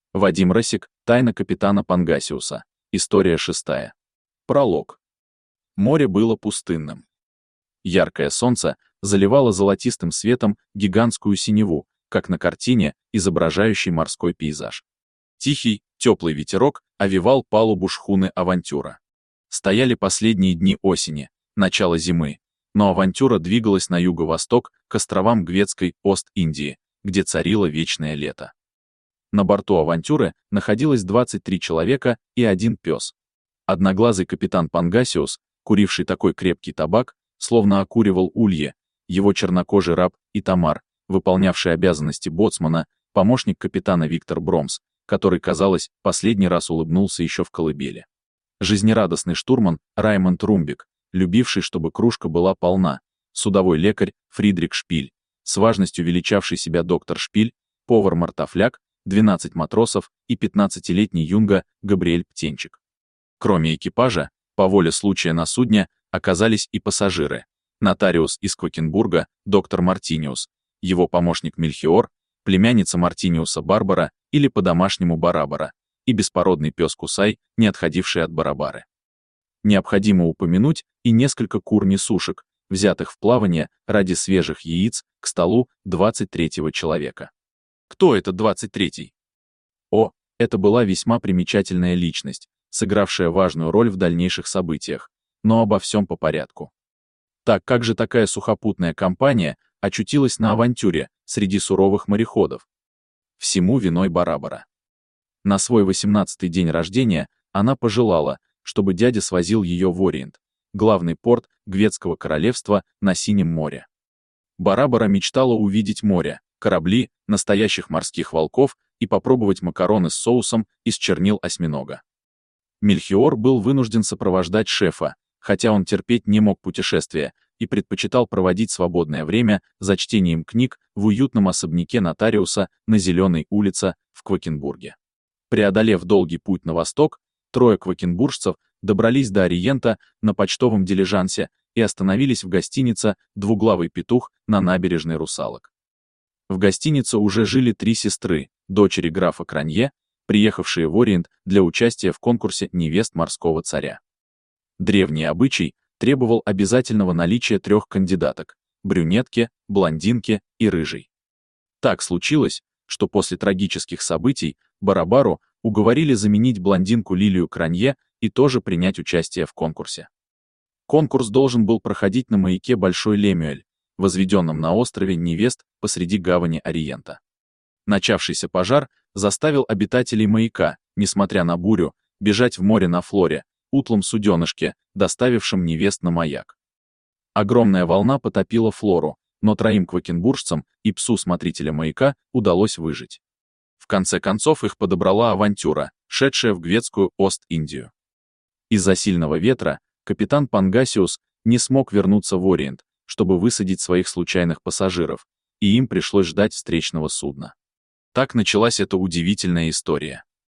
Вадим Росик, тайна капитана Пангасиуса. История 6. Пролог. Море было пустынным. Яркое солнце заливало золотистым светом гигантскую синеву, как на картине, изображающей морской пейзаж. Тихий, теплый ветерок овевал палубу шхуны «Авантюра». Стояли последние дни осени, начало зимы, но «Авантюра» двигалась на юго-восток к островам Гветской Ост-Индии, где царило вечное лето. На борту «Авантюры» находилось 23 человека и один пес. Одноглазый капитан Пангасиус, куривший такой крепкий табак, словно окуривал улье, его чернокожий раб Итамар, выполнявший обязанности боцмана, помощник капитана Виктор Бромс, который, казалось, последний раз улыбнулся еще в колыбели. Жизнерадостный штурман Раймонд Румбик, любивший, чтобы кружка была полна, судовой лекарь Фридрих Шпиль, с важностью величавший себя доктор Шпиль, повар Мартафляк, 12 матросов и 15-летний юнга Габриэль Птенчик. Кроме экипажа, по воле случая на судне оказались и пассажиры. Нотариус из Квакенбурга, доктор Мартиниус, его помощник Мельхиор, племянница Мартиниуса Барбара или по-домашнему Барабара, и беспородный пес Кусай, не отходивший от Барабары. Необходимо упомянуть и несколько кур-несушек, взятых в плавание ради свежих яиц к столу 23-го человека. Кто этот 23-й? Это была весьма примечательная личность, сыгравшая важную роль в дальнейших событиях, но обо всем по порядку. Так как же такая сухопутная компания очутилась на «Авантюре» среди суровых мореходов? Всему виной Барабара. На свой 18-й день рождения она пожелала, чтобы дядя свозил ее в Ориент, главный порт Гветского королевства на Синем море. Барабара мечтала увидеть море, корабли, настоящих морских волков и попробовать макароны с соусом из чернил осьминога. Мельхиор был вынужден сопровождать шефа, хотя он терпеть не мог путешествия и предпочитал проводить свободное время за чтением книг в уютном особняке нотариуса на Зеленой улице в Квакенбурге. Преодолев долгий путь на восток, трое квакенбуржцев добрались до Ориента на почтовом дилижансе и остановились в гостинице «Двуглавый петух» на набережной Русалок. В гостинице уже жили 3 сестры, дочери графа Кранье, приехавшие в Ориент для участия в конкурсе невест морского царя. Древний обычай требовал обязательного наличия 3 кандидаток – брюнетки, блондинки и рыжей. Так случилось, что после трагических событий Барабару уговорили заменить блондинку Лилию Кранье и тоже принять участие в конкурсе. Конкурс должен был проходить на маяке Большой Лемюэль, возведенном на острове невест посреди гавани Ориента. Начавшийся пожар заставил обитателей маяка, несмотря на бурю, бежать в море на Флоре, утлом суденышке, доставившем невест на маяк. Огромная волна потопила Флору, но 3 квакенбуржцам и псу смотрителя маяка удалось выжить. В конце концов их подобрала «Авантюра», шедшая в Гветскую Ост-Индию. Из-за сильного ветра капитан Пангасиус не смог вернуться в Ориент, чтобы высадить своих случайных пассажиров, и им пришлось ждать встречного судна. Так началась эта удивительная история.